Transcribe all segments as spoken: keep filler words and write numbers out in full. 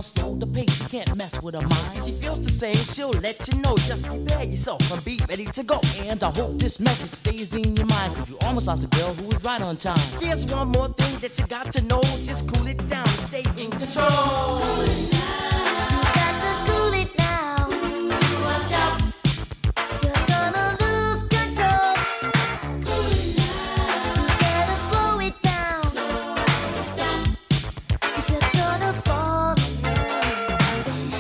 slow the pace, you can't mess with her mind. She feels the same, she'll let you know. Just prepare yourself and be ready to go. And I hope this message stays in your mind, cause you almost lost a girl who was right on time. There's one more thing that you got to know. Just cool it down and stay in control. Cool it down. You got to cool it down. Watch out. You're gonna lose control. Cool it down. You better slow it down. Slow it down. Cause you're gonna fall in love, baby.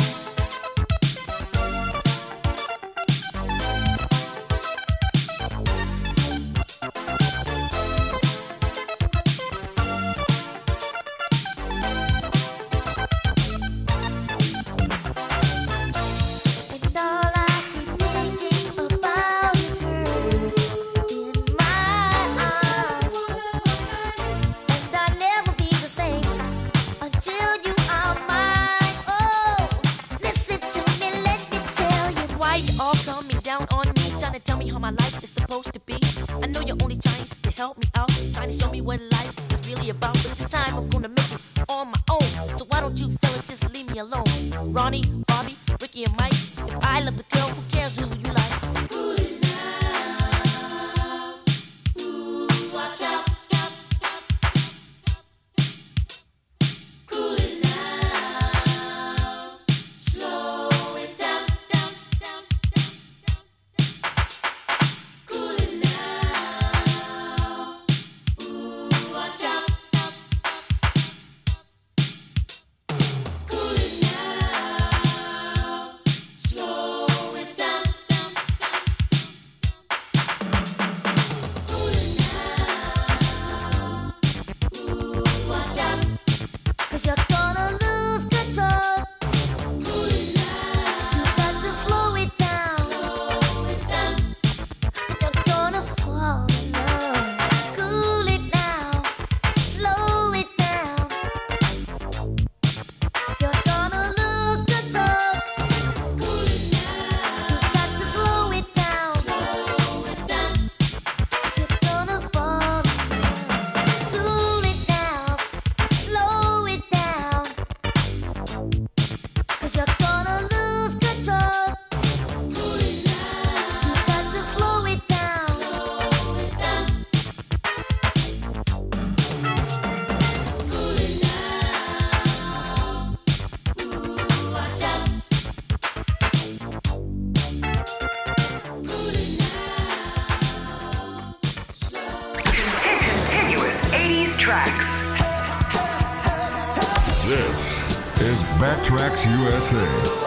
Backtracks U S A.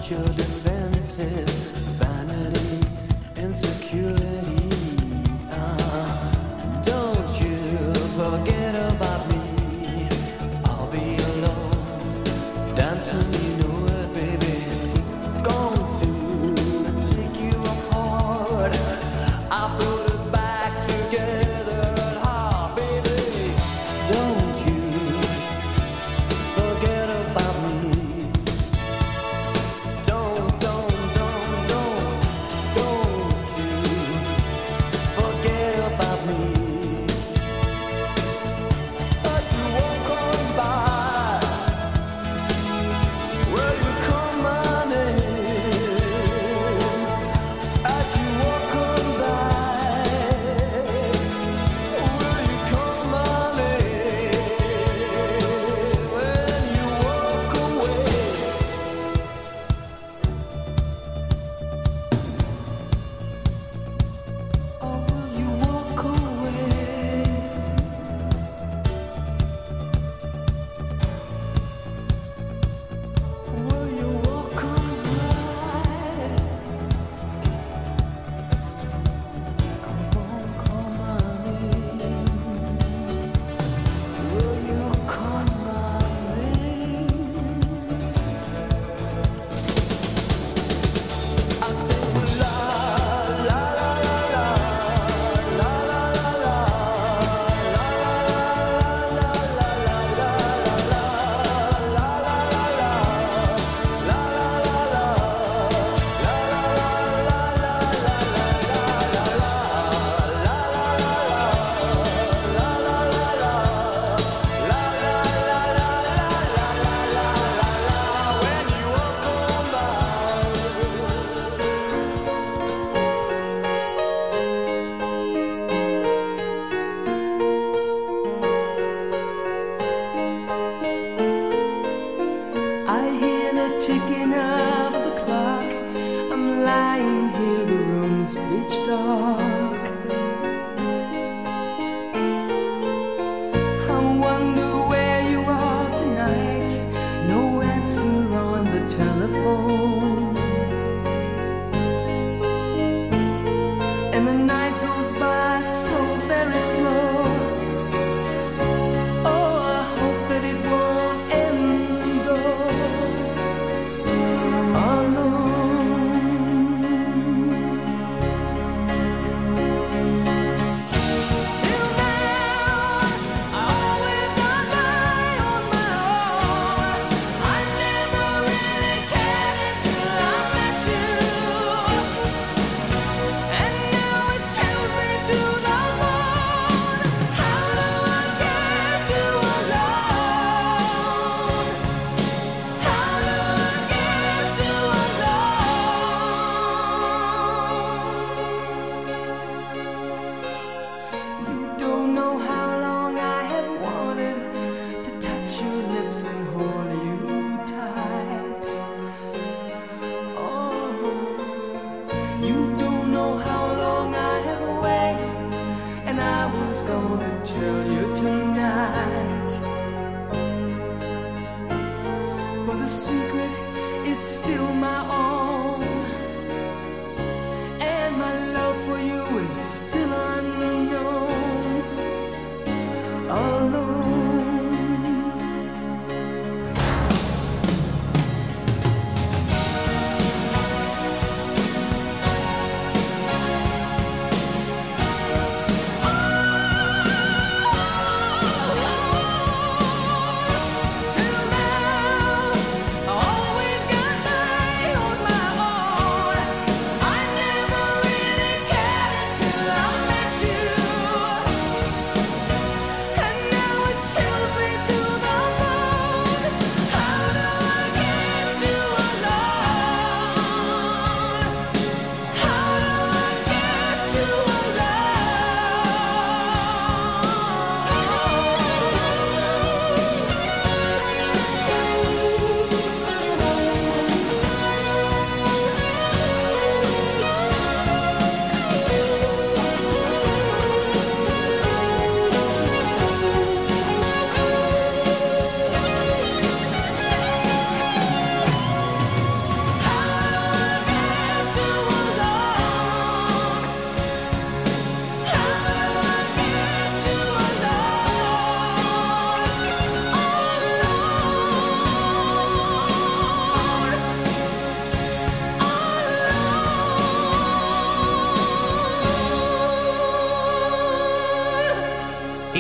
Always got my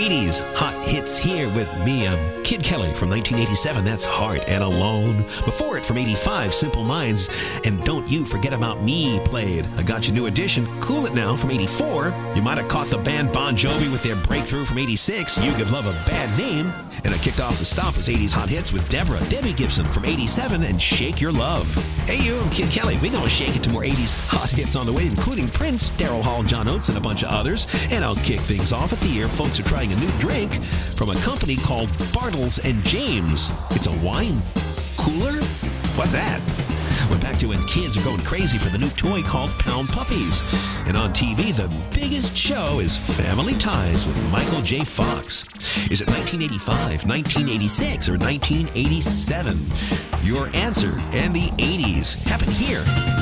eighties hot hits here with me. I'm Kid Kelly from nineteen eighty-seven. That's Heart and Alone. Before it, from eighty-five, Simple Minds and Don't You Forget About Me played. I Got Your New Edition, Cool It Now from eighty-four. You might have caught the band Bon Jovi with their breakthrough from eighty-six, You Give Love a Bad Name. And I kicked off the Stompers eighties hot hits with Deborah, Debbie Gibson from eighty-seven and Shake Your Love. Hey you, I'm Kid Kelly. We're gonna shake it to more eighties hot hits on the way, including Prince, Daryl Hall, John Oates, and a bunch of others. And I'll kick things off at the year. Folks are trying a new drink from a company called Bartles and James. It's a wine cooler? What's that? We're back to when kids are going crazy for the new toy called Pound Puppies. And on T V, the biggest show is Family Ties with Michael J. Fox. Is it nineteen eighty-five, nineteen eighty-six, or nineteen eighty-seven? Your answer and the eighties happen here.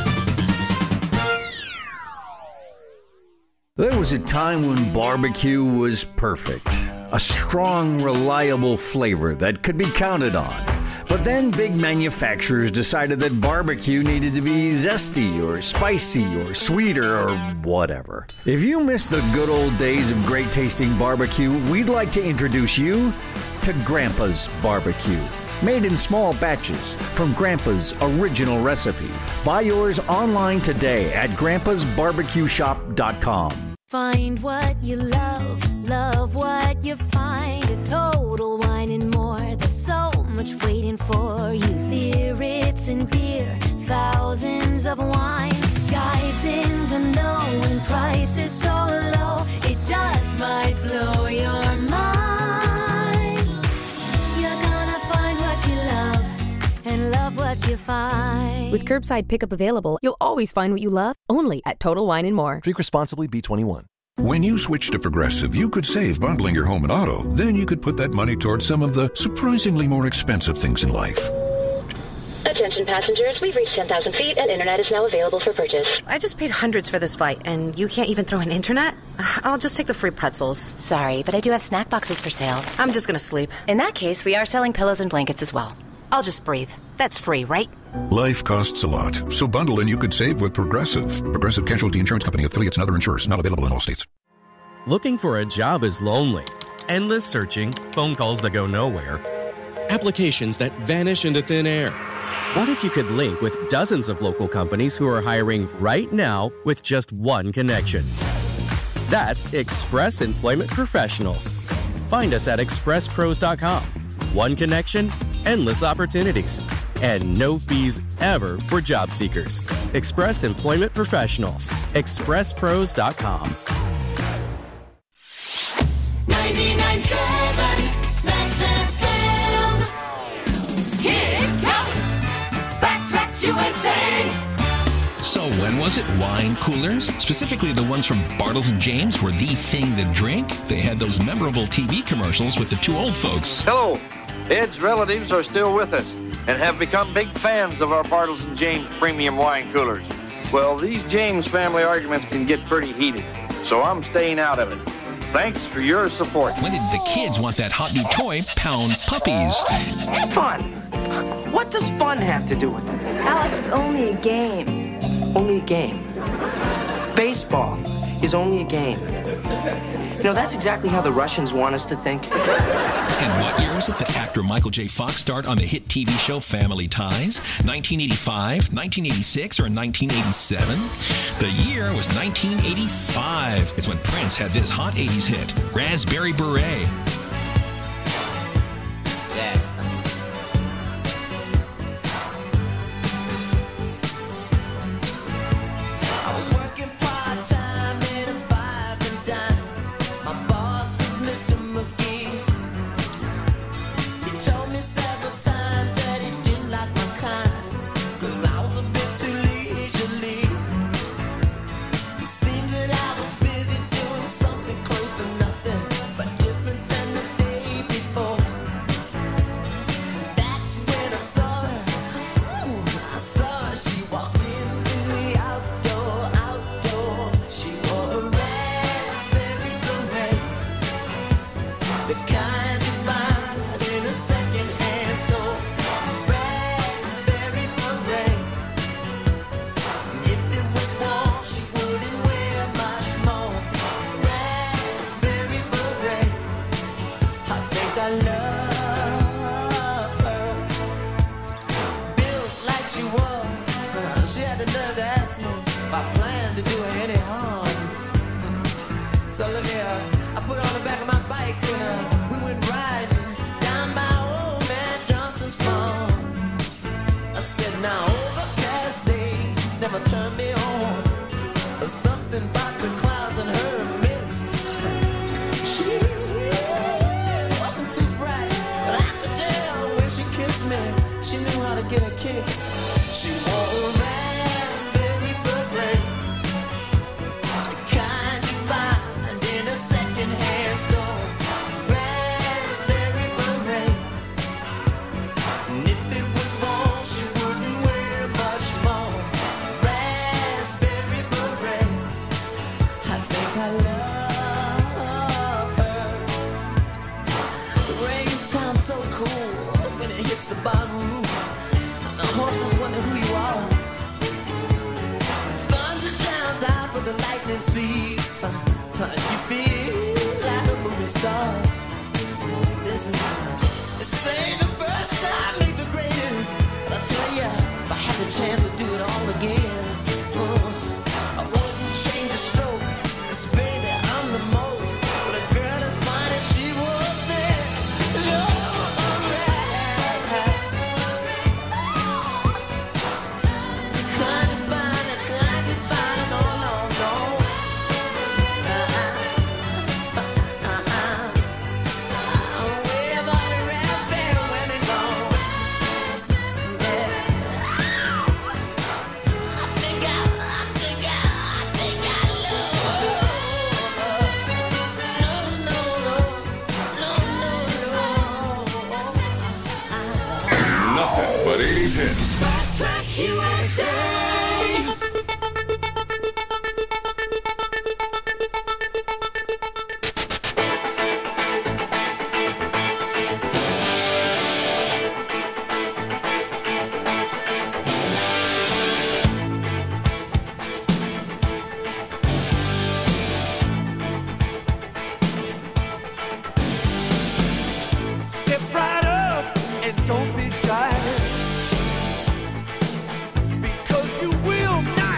There was a time when barbecue was perfect. A strong, reliable flavor that could be counted on. But then big manufacturers decided that barbecue needed to be zesty or spicy or sweeter or whatever. If you miss the good old days of great tasting barbecue, we'd like to introduce you to Grandpa's Barbecue. Made in small batches from Grandpa's original recipe. Buy yours online today at grandpas barbecue shop dot com. Find what you love, love what you find. A Total Wine and More. There's so much waiting for you. Spirits and beer, thousands of wines. Guides in the know and prices so low. It just might blow your mind. You're gonna find what you love and love what you find. With curbside pickup available, you'll always find what you love, only at Total Wine and More. Drink responsibly, B twenty-one. When you switch to Progressive, you could save bundling your home and auto. Then you could put that money towards some of the surprisingly more expensive things in life. Attention passengers, we've reached ten thousand feet and internet is now available for purchase. I just paid hundreds for this flight, and you can't even throw in internet? I'll just take the free pretzels. Sorry, but I do have snack boxes for sale. I'm just gonna sleep. In that case, we are selling pillows and blankets as well. I'll just breathe. That's free, right? Life costs a lot, so bundle and you could save with Progressive. Progressive Casualty Insurance Company, affiliates, and other insurers. Not available in all states. Looking for a job is lonely. Endless searching, phone calls that go nowhere, applications that vanish into thin air. What if you could link with dozens of local companies who are hiring right now with just one connection? That's Express Employment Professionals. Find us at express pros dot com. One connection, endless opportunities, and no fees ever for job seekers. Express Employment Professionals. express pros dot com. ninety-nine point seven Max F M. Kid Kelly's Backtracks U S A. So when was it? Wine coolers? Specifically the ones from Bartles and James were the thing to drink. They had those memorable T V commercials with the two old folks. Hello. Ed's relatives are still with us and have become big fans of our Bartles and James premium wine coolers. Well, these James family arguments can get pretty heated, so I'm staying out of it. Thanks for your support. When did the kids want that hot new toy, Pound Puppies? Fun. What does fun have to do with it? Alex, it's only a game. Only a game. Baseball is only a game. You know, that's exactly how the Russians want us to think. And what year was it that actor Michael J. Fox starred on the hit T V show Family Ties? nineteen eighty-five, nineteen eighty-six, or nineteen eighty-seven? The year was nineteen eighty-five. It's when Prince had this hot eighties hit, Raspberry Beret. Yeah. Seems that I was busy doing something close to nothing, but different than the Now overcast days never turn me on. There's something about the clouds and her mix. She wasn't too bright, but I could tell when she kissed me, she knew how to get a kick. She wore a raspberry beret, the kind you find in a second-hand store. Raspberry beret, and if it was fall, she wouldn't wear much more. Raspberry beret, I think I love her. The rain sounds so cool when it hits the bottom roof. The horses wonder who you are. Thunder sounds out for the lightning seeds. You feel like a movie star. This is, they say the first time ain't the greatest. But I'll tell ya, if I had the chance to do it all again, uh, I wouldn't change a stroke. 'Cause baby, I'm the most. But a girl as fine as she was then. Love, alright. Kind of fine, kind of fine, no, no, no. Uh-uh, uh-uh. Where have all the raspberry women gone? Yeah. I think I, I think I, I think I love her. No, no, no, no, no, no. Nothing but eighties hits. Tracks U S A. Step right up and don't be shy, because you will not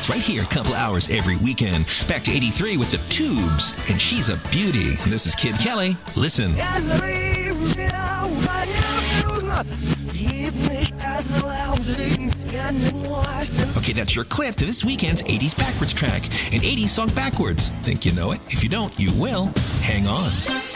It's right here, a couple hours every weekend. Back to eighty-three with the Tubes, and she's a beauty. And this is Kid Kelly. Listen. Okay, that's your clip to this weekend's eighties Backwards track. An eighties song backwards. Think you know it? If you don't, you will. Hang on.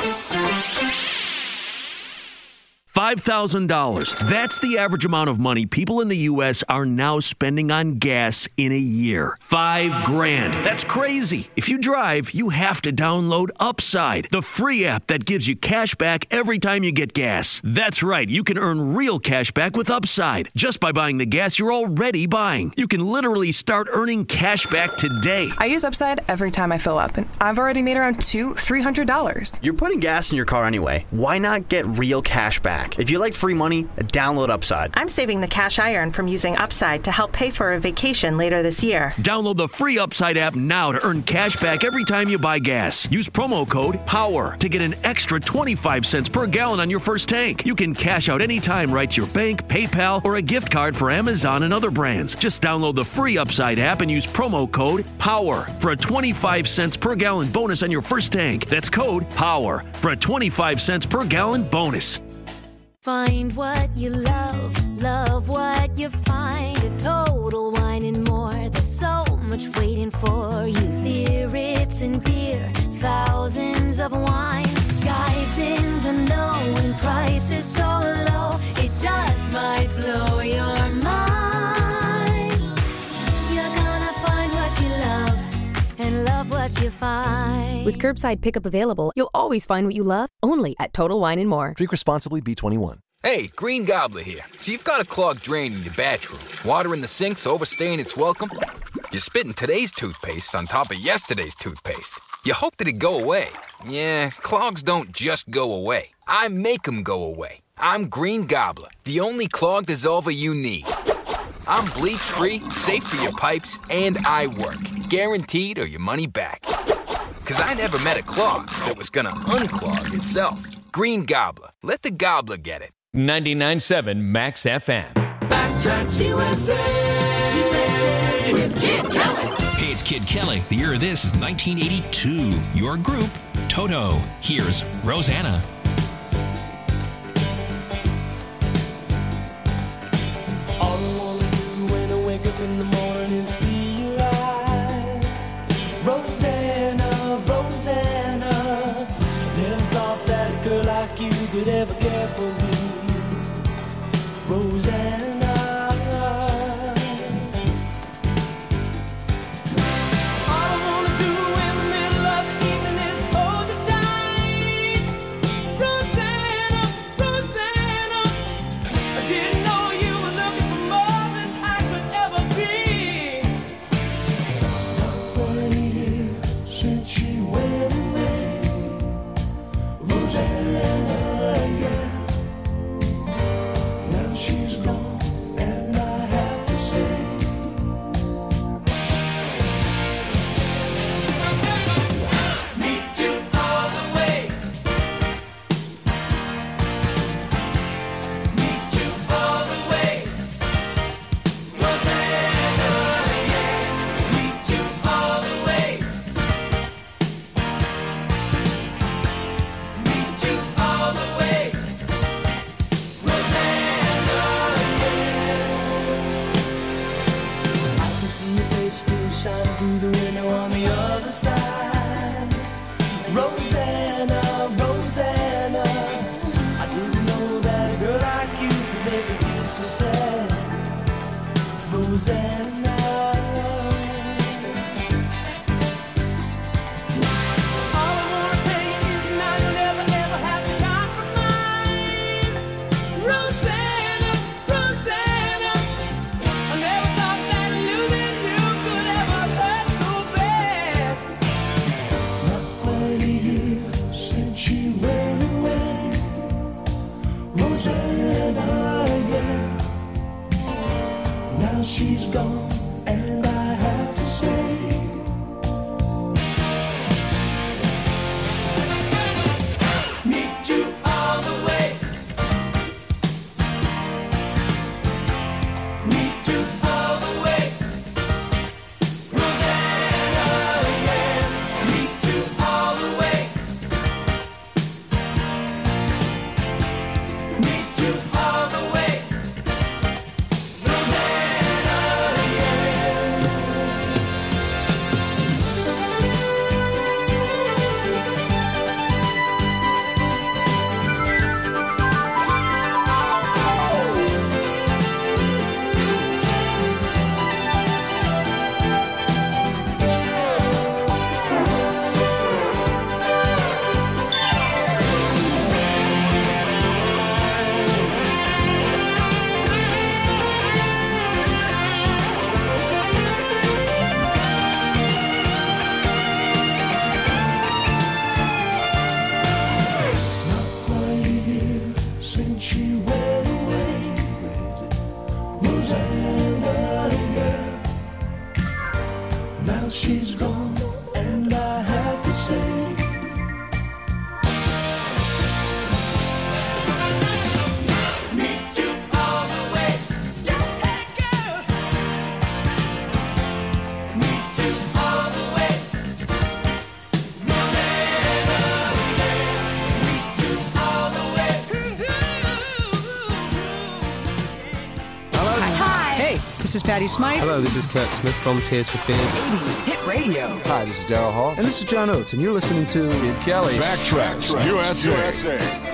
five thousand dollars. That's the average amount of money people in the U S are now spending on gas in a year. Five grand. That's crazy. If you drive, you have to download Upside, the free app that gives you cash back every time you get gas. That's right. You can earn real cash back with Upside just by buying the gas you're already buying. You can literally start earning cash back today. I use Upside every time I fill up, and I've already made around two, three hundred dollars. You're putting gas in your car anyway. Why not get real cash back? If you like free money, download Upside. I'm saving the cash I earn from using Upside to help pay for a vacation later this year. Download the free Upside app now to earn cash back every time you buy gas. Use promo code POWER to get an extra twenty-five cents per gallon on your first tank. You can cash out anytime right to your bank, PayPal, or a gift card for Amazon and other brands. Just download the free Upside app and use promo code POWER for a twenty-five cents per gallon bonus on your first tank. That's code POWER for a twenty-five cents per gallon bonus. Find what you love, love what you find. A Total Wine and More. There's so much waiting for you. Spirits and beer, thousands of wines. Guides in the know and prices so low. It just might blow your mind. You're gonna find what you love and love what you find. With curbside pickup available, you'll always find what you love, only at Total Wine and More. Drink responsibly, B twenty-one. Hey, Green Gobbler here. So you've got a clogged drain in your bathroom. Water in the sink's overstaying its welcome. You're spitting today's toothpaste on top of yesterday's toothpaste. You hope that it go away. Yeah, clogs don't just go away. I make them go away. I'm Green Gobbler, the only clog dissolver you need. I'm bleach-free, safe for your pipes, and I work. Guaranteed or your money back. Because I never met a clog that was gonna unclog itself. Green Gobbler. Let the gobbler get it. ninety-nine point seven Max F M. Backtracks U S A, U S A with Kid Kelly. Hey, it's Kid Kelly. The year of this is nineteen eighty-two. Your group, Toto. Here's Rosanna. All I wanna do when I wake up in the morning is see your eyes. Rosanna, Rosanna. Never thought that a girl like you could ever care for me. Rosanna. All I wanna do in the middle of the evening is hold you tight. Rosanna, Rosanna. I didn't know you were looking for more than I could ever be. Not for a year since you went away. Rosanna, yeah. Now she's gone. This is Patty Smythe. Hello, this is Kurt Smith from Tears for Fears. eighties Hit Radio. Hi, this is Daryl Hall. And this is John Oates, and you're listening to Kid Kelly. Backtracks U S A. U S A.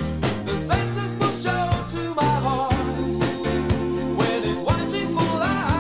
Senses will show to my heart when it's watching for life.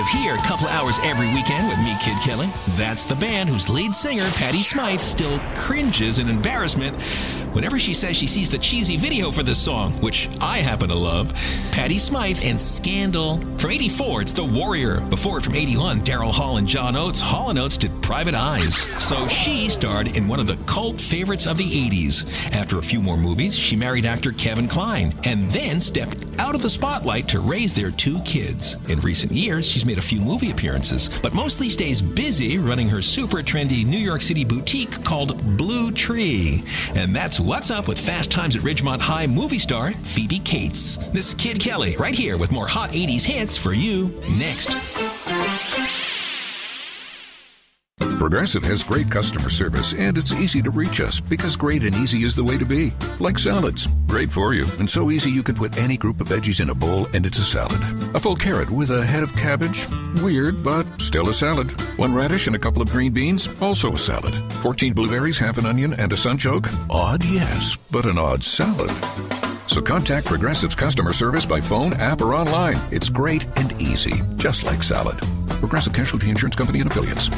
here a couple hours every weekend with me, Kid Kelly. That's the band whose lead singer, Patti Smythe, still cringes in embarrassment whenever she says she sees the cheesy video for this song, which I happen to love. Patti Smythe and Scandal. From eighty-four, it's The Warrior. Before it, from eighty-one, Daryl Hall and John Oates. Hall and Oates did Private Eyes. So she starred in one of the cult favorites of the eighties. After a few more movies, she married actor Kevin Kline and then stepped out of the spotlight to raise their two kids. In recent years, she's made a few movie appearances, but mostly stays busy running her super trendy New York City boutique called Blue Tree. And that's what's up with Fast Times at Ridgemont High movie star Phoebe Cates. This is Kid Kelly right here with more hot eighties hits for you next. Progressive has great customer service, and it's easy to reach us because great and easy is the way to be. Like salads. Great for you, and so easy you could put any group of veggies in a bowl and it's a salad. A full carrot with a head of cabbage? Weird, but still a salad. One radish and a couple of green beans? Also a salad. fourteen blueberries, half an onion, and a sunchoke? Odd, yes, but an odd salad. So contact Progressive's customer service by phone, app, or online. It's great and easy, just like salad. Progressive Casualty Insurance Company and Affiliates.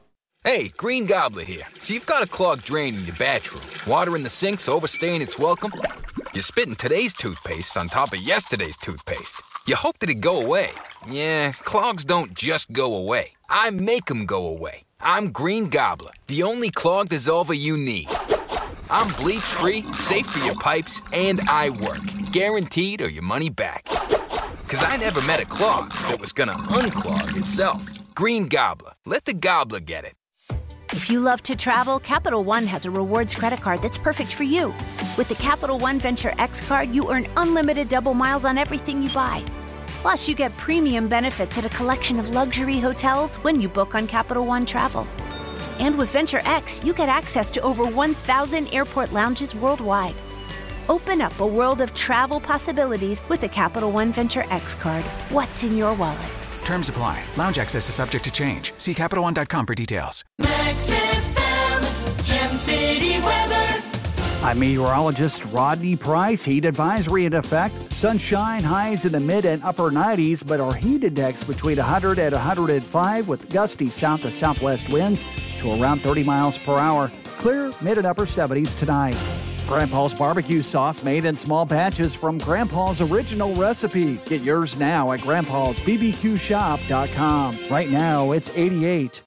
Hey, Green Gobbler here. So you've got a clogged drain in your bathroom. Water in the sink's overstaying its welcome. You're spitting today's toothpaste on top of yesterday's toothpaste. You hope that it'd go away. Yeah, clogs don't just go away. I make them go away. I'm Green Gobbler, the only clog dissolver you need. I'm bleach-free, safe for your pipes, and I work. Guaranteed or your money back. Because I never met a clog that was gonna unclog itself. Green Gobbler. Let the gobbler get it. If you love to travel, Capital One has a rewards credit card that's perfect for you. With the Capital One Venture X card, you earn unlimited double miles on everything you buy. Plus, you get premium benefits at a collection of luxury hotels when you book on Capital One Travel. And with Venture X, you get access to over one thousand airport lounges worldwide. Open up a world of travel possibilities with the Capital One Venture X card. What's in your wallet? Terms apply. Lounge access is subject to change. See Capital One dot com for details. Max F M, Gem City weather. I'm meteorologist Rodney Price. Heat advisory in effect. Sunshine, highs in the mid and upper nineties, but our heat index between one hundred and one hundred five with gusty south to southwest winds to around thirty miles per hour. Clear mid and upper seventies tonight. Grandpa's barbecue sauce made in small batches from Grandpa's original recipe. Get yours now at grandpas b b q shop dot com. Right now, it's eighty-eight.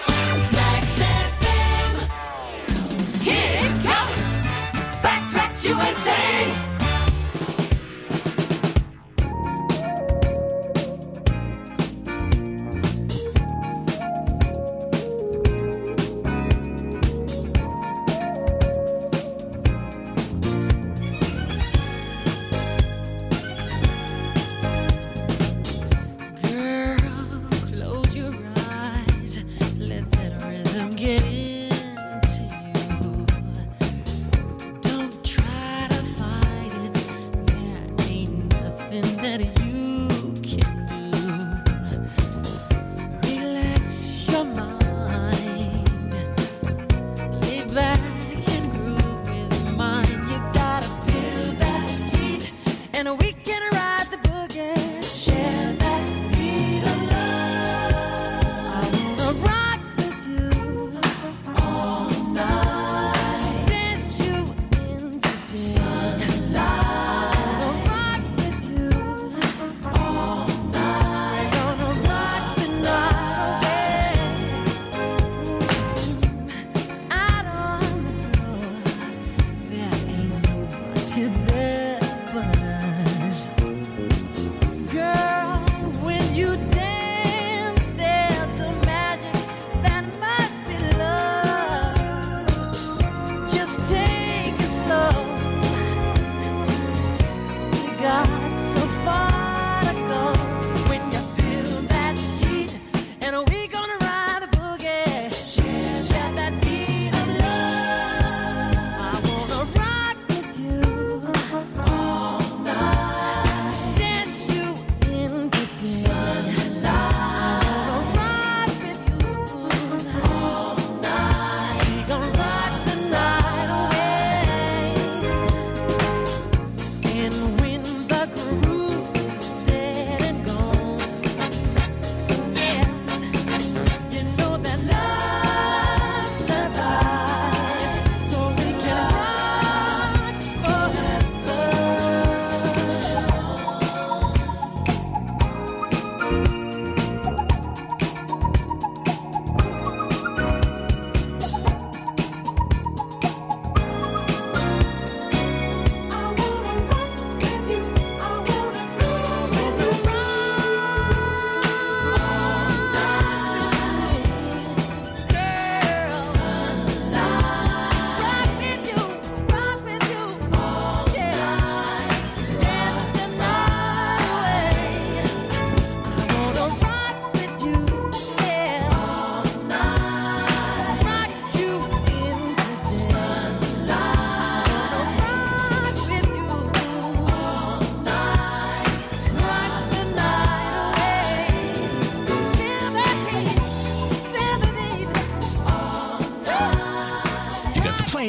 Max F M. Kid Kelly's Backtracks U S A.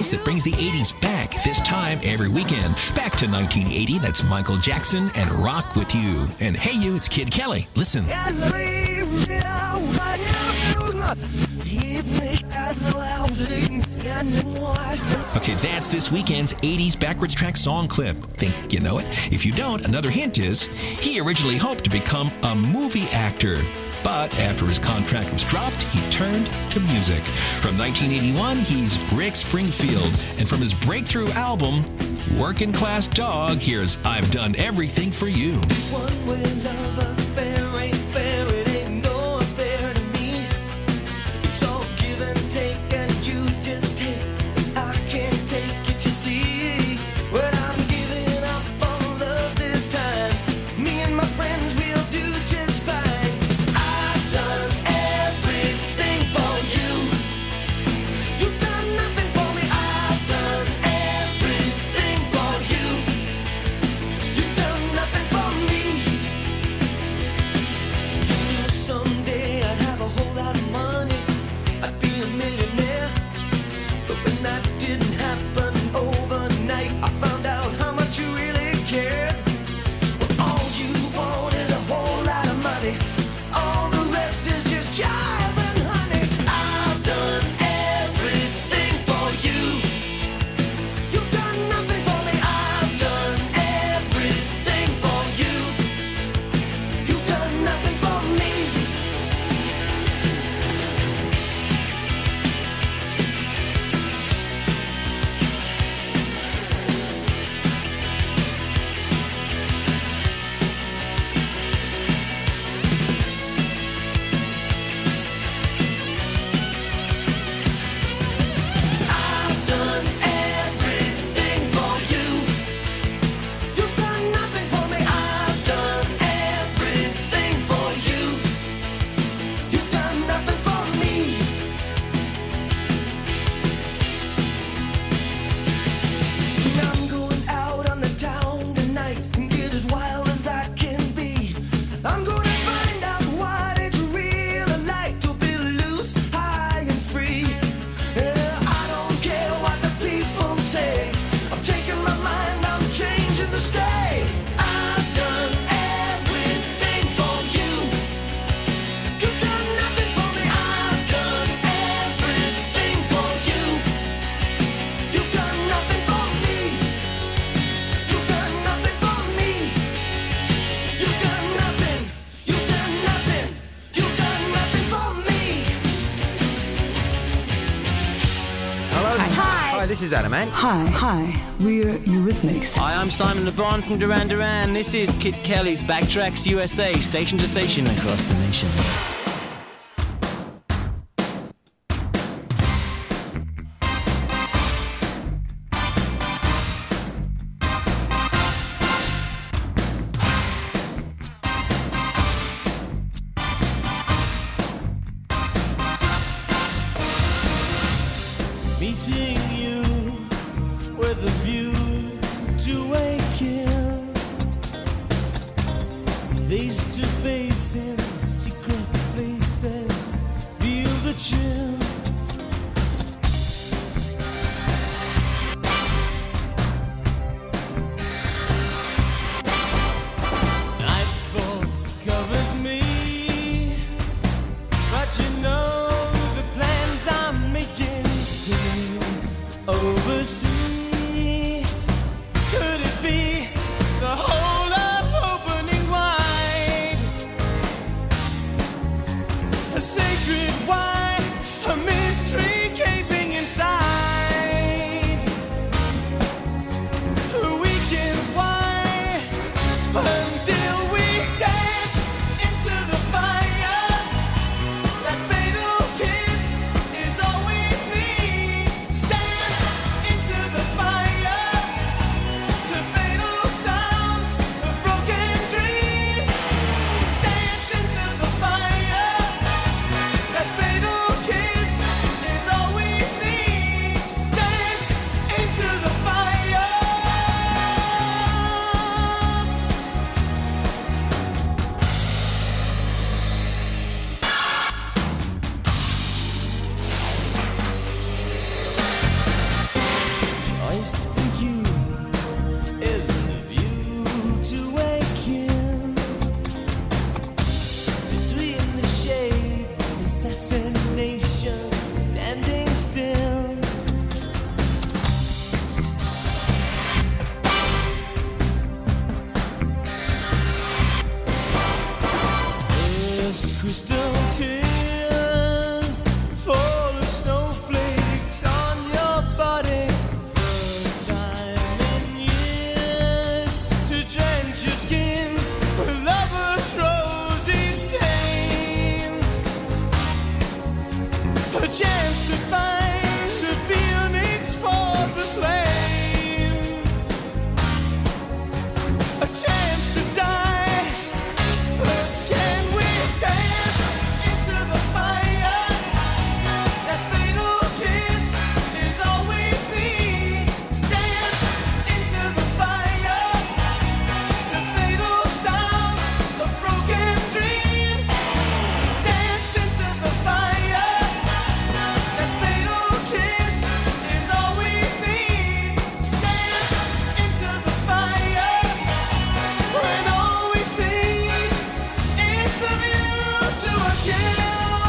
place that brings the eighties back, this time every weekend. Back to nineteen eighty, that's Michael Jackson and Rock With You. And hey you, it's Kid Kelly. Listen. Okay, that's this weekend's eighties backwards track song clip. Think you know it? If you don't, another hint is he originally hoped to become a movie actor. But after his contract was dropped, he turned to music. From nineteen eighty-one, he's Rick Springfield. And from his breakthrough album, Working Class Dog, here's I've Done Everything for You. One way love affair ain't fair, it ain't no affair to me. It's all give and take, and you just take, and I can't take it, you see. Well, I'm giving up on love this time. Me and my friends will do just fine. I've done everything for you. You've done nothing for me. I've done everything for you. You've done nothing for me. You knew someday I'd have a whole lot of money. I'd be a millionaire. But when that didn't happen overnight, I found out how much you really cared. Well, all you want is a whole lot of money. All the rest is just jive and honey. I've done everything for you. You've done nothing for me. I've done everything for you. You've done nothing for me. I've done everything for you. You've done nothing for me. I've done everything for you. You've done nothing for me. I'm going out on the town tonight and get as wild as I can be. I'm gonna find out what it's really like to be loose, high and free. Yeah, I don't care what the people say. I'm taking my mind, I'm changing to stay. I've done everything for you. You've done nothing for me. I've done everything for you. You've done nothing for me. You've done nothing for me. You've done nothing. You've done nothing. You've done nothing for me. Hello. Hi. Hi, this is Adam Ant. Hi, hi, we're Eurythmics. Hi, I'm Simon LeBron from Duran Duran. This is Kid Kelly's Backtracks U S A, station to station across the nation. Meeting you with a view to a kill. Face to face in secret places. Feel the chill. Nightfall covers me, but you know the plans I'm making still oversee. Could it be the whole of opening wide? crystal tears fall as snowflakes on your body. First time in years to drench your skin with lover's rosy stain. A chance to find the phoenix for the flame. A chance to die. But can we dance into the fire? That fatal kiss is all we need. Dance into the fire. To fatal sounds of broken dreams. Dance into the fire. That fatal kiss is all we need. Dance into the fire. When all we see is the view to a kill.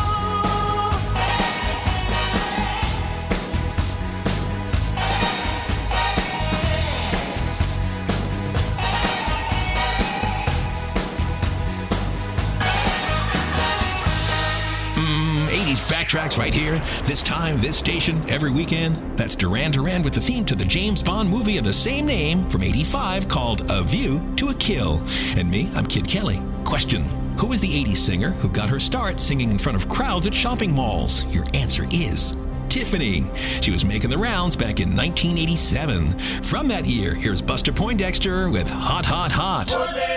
Mm, eighties backtracks right here. This time, this station, every weekend. That's Duran Duran with the theme to the James Bond movie of the same name from eighty-five called A View to a Kill. And me, I'm Kid Kelly. Question: who is the eighties singer who got her start singing in front of crowds at shopping malls? Your answer is Tiffany. She was making the rounds back in nineteen eighty-seven. From that year, here's Buster Poindexter with Hot, Hot, Hot.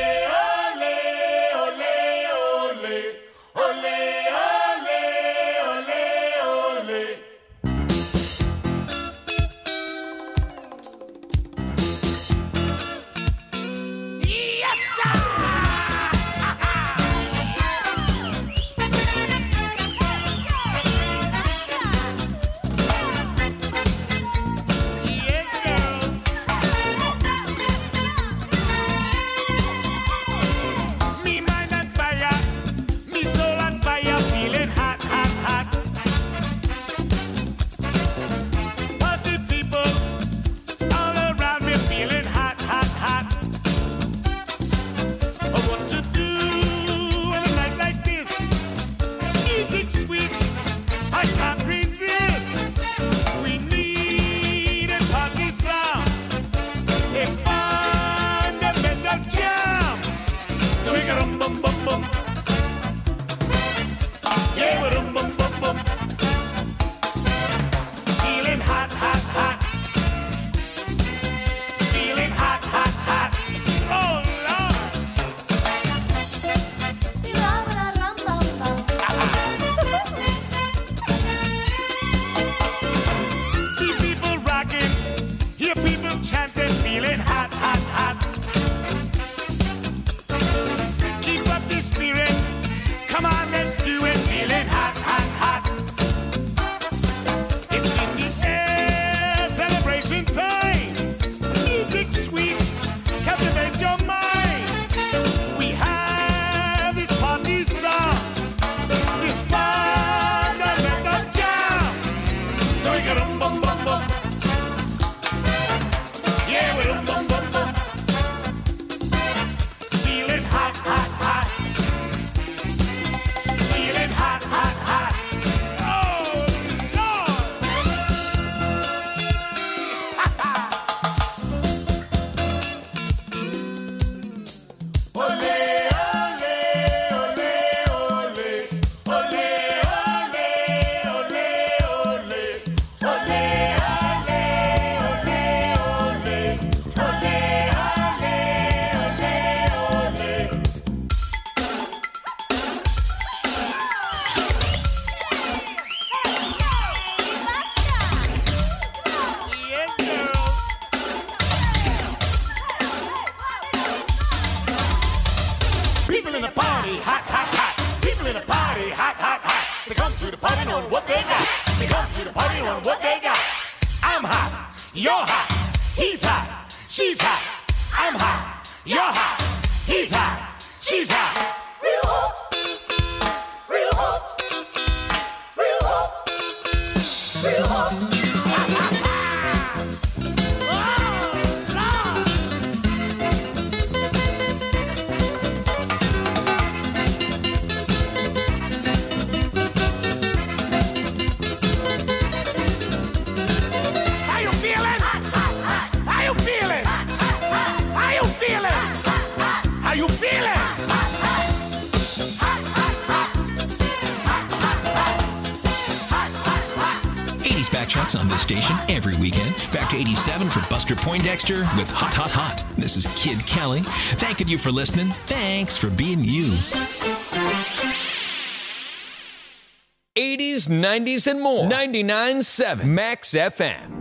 Me mind on fire, me soul on fire, feeling hot, hot, hot. Party people all around me, feeling hot, hot, hot. Oh, what to do on a night like this? Eating sweet, I can't resist. We need a party song, a fundamental jam. So we got rum bum bum bum. Yeah, we rum bum bum bum. Feeling hot, hot, hot. Feeling hot, hot, hot. Oh Lord. See people rocking, hear people chanting, feeling hot, hot, hot. Keep up the spirit. Come on, let's do it. Feeling hot, hot, hot. It's in the air, celebration time. Music sweet, captivate your mind. We have this party song, this fundamental jam. So we got rum bum bum bum. Yeah, we rum bum bum bum. Feeling hot, hot, hot. Feeling hot, hot, hot. Oh, Lord. Ole, ole, ole, ole. Ole, ole, ole, ole. Ole, ole, ole, ole. Ole, ole, ole, ole. Yes, girls. People in the party, hot, hot, hot. People in the party, hot, hot, hot. They come to the party knowing what they got. They come to the party knowing what they got. I'm hot, you're hot, he's hot, she's hot. I'm hot, you're hot, he's hot, she's hot. Real hot, real hot, real hot, real hot. hits on this station every weekend. Back to eighty-seven for Buster Poindexter with Hot, Hot, Hot. This is Kid Kelly. Thanking you for listening. Thanks for being you. eighties, nineties, and more. ninety-nine point seven Max F M.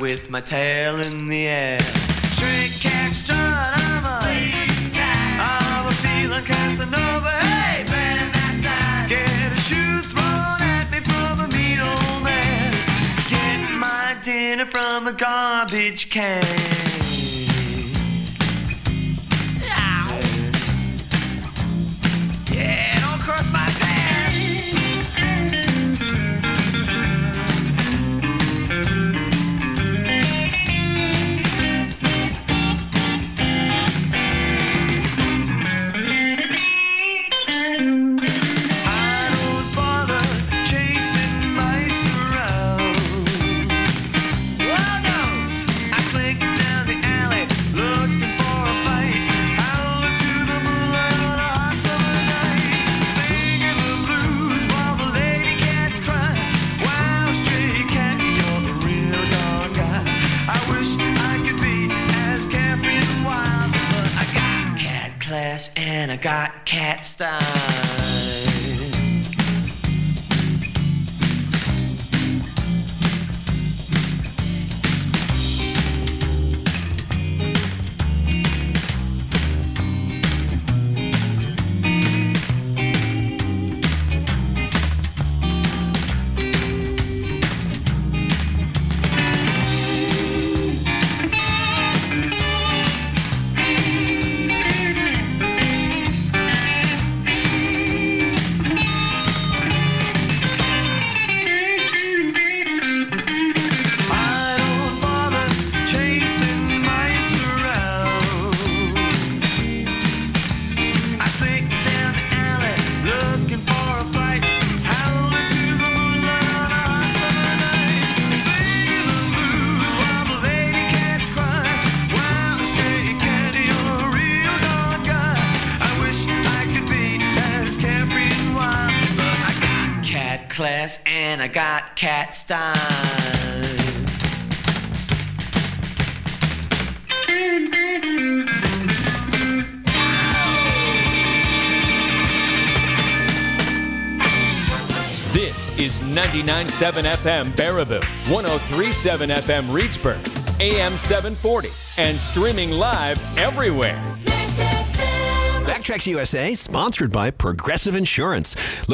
with my tail in the air. Stray cat strut, I'm a lazy cat. I'm a feline Casanova. Hey, man, that's that. Get a shoe thrown at me from a mean old man. Get my dinner from a garbage can. Yeah, don't cross my path. And I got cat style. Class and I got cat style. This is ninety-nine point seven F M Baraboo, one oh three point seven F M Reedsburg, A M seven forty, and streaming live everywhere. Backtracks U S A, sponsored by Progressive Insurance.